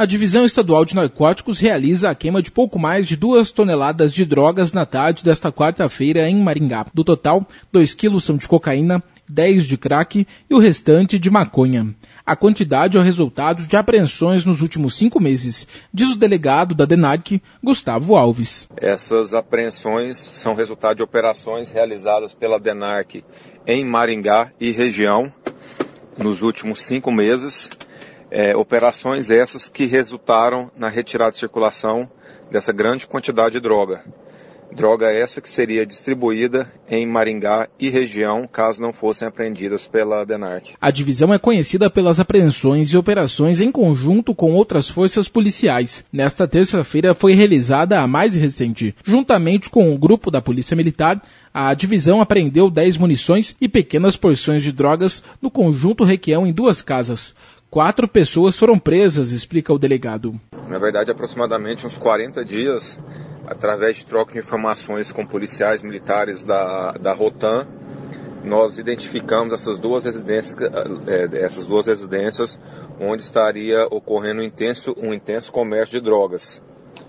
A Divisão Estadual de Narcóticos realiza a queima de pouco mais de 2 toneladas de drogas na tarde desta quarta-feira em Maringá. Do total, 2 quilos são de cocaína, 10 de crack e o restante de maconha. A quantidade é o resultado de apreensões nos últimos 5 meses, diz o delegado da DENARC, Gustavo Alves. Essas apreensões são resultado de operações realizadas pela DENARC em Maringá e região nos últimos 5 meses. Operações essas que resultaram na retirada de circulação dessa grande quantidade de droga. Droga essa que seria distribuída em Maringá e região, caso não fossem apreendidas pela DENARC. A divisão é conhecida pelas apreensões e operações em conjunto com outras forças policiais. Nesta terça-feira foi realizada a mais recente. Juntamente com o grupo da Polícia Militar, a divisão apreendeu 10 munições e pequenas porções de drogas no conjunto Requião em 2 casas. 4 pessoas foram presas, explica o delegado. Na verdade, aproximadamente uns 40 dias, através de troca de informações com policiais militares da Rotan, nós identificamos essas duas residências onde estaria ocorrendo um intenso comércio de drogas.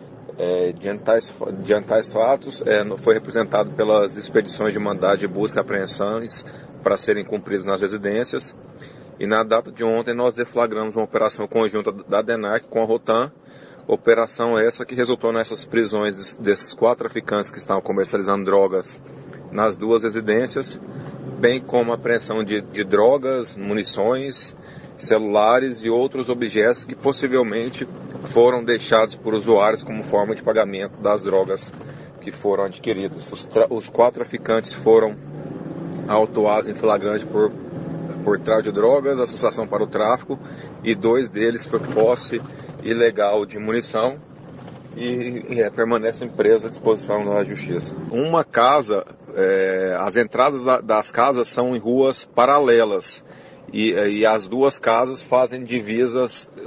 Diante tais fatos, foi representado pelas expedições de mandado de busca e apreensões para serem cumpridas nas residências. E na data de ontem nós deflagramos uma operação conjunta da DENARC com a Rotan, operação essa que resultou nessas prisões desses 4 traficantes que estavam comercializando drogas nas 2 residências, bem como a apreensão de drogas, munições, celulares e outros objetos que possivelmente foram deixados por usuários como forma de pagamento das drogas que foram adquiridas. Os 4 traficantes foram autuados em flagrante por tráfico de drogas, associação para o tráfico, e 2 deles por posse ilegal de munição e permanecem presos à disposição da justiça. Uma casa, as entradas das casas são em ruas paralelas e as 2 casas fazem divisa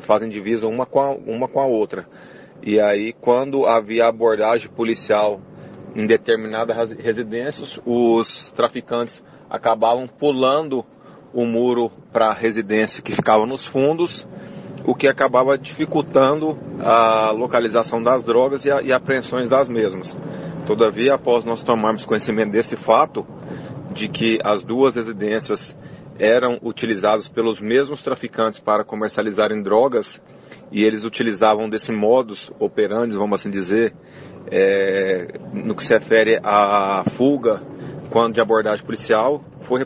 uma com a outra. E aí, quando havia abordagem policial em determinadas residências, os traficantes acabavam pulando o muro para a residência que ficava nos fundos, o que acabava dificultando a localização das drogas e apreensões das mesmas. Todavia, após nós tomarmos conhecimento desse fato, de que as 2 residências eram utilizadas pelos mesmos traficantes para comercializarem drogas, e eles utilizavam desse modus operandi, vamos assim dizer, no que se refere à fuga, quando de abordagem policial,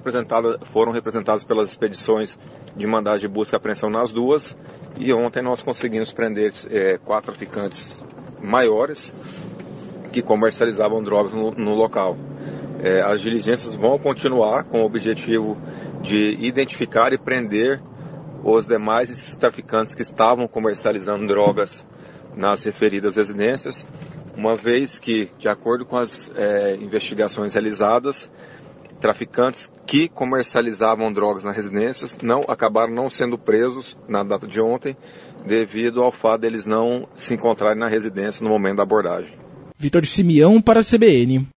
foram representadas pelas expedições de mandado de busca e apreensão nas 2, e ontem nós conseguimos prender 4 traficantes maiores que comercializavam drogas no local. As diligências vão continuar com o objetivo de identificar e prender os demais traficantes que estavam comercializando drogas nas referidas residências, uma vez que, de acordo com as investigações realizadas, traficantes que comercializavam drogas nas residências acabaram não sendo presos na data de ontem, devido ao fato deles não se encontrarem na residência no momento da abordagem. Vitor Simeão para a CBN.